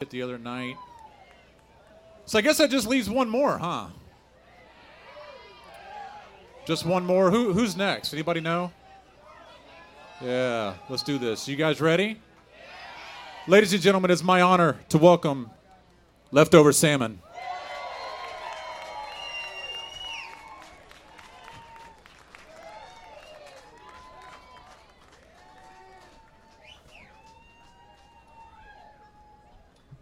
the other night. So I guess that just leaves one more, huh? Just one more. Who's next? Anybody know? Yeah, let's do this. You guys ready? Ladies and gentlemen, it's my honor to welcome Leftover Salmon.